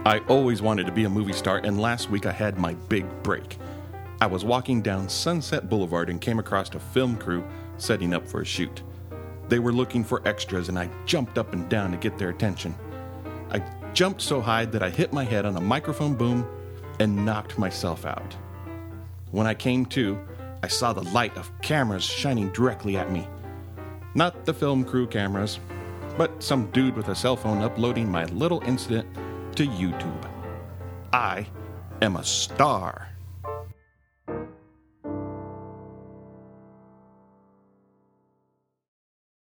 I always wanted to be a movie star, and last week I had my big break. I was walking down Sunset Boulevard and came across a film crew setting up for a shoot. They were looking for extras, and I jumped up and down to get their attention. I jumped so high that I hit my head on a microphone boom and knocked myself out. When I came to, I saw the light of cameras shining directly at me. Not the film crew cameras, but some dude with a cell phone uploading my little incident to YouTube. I am a star.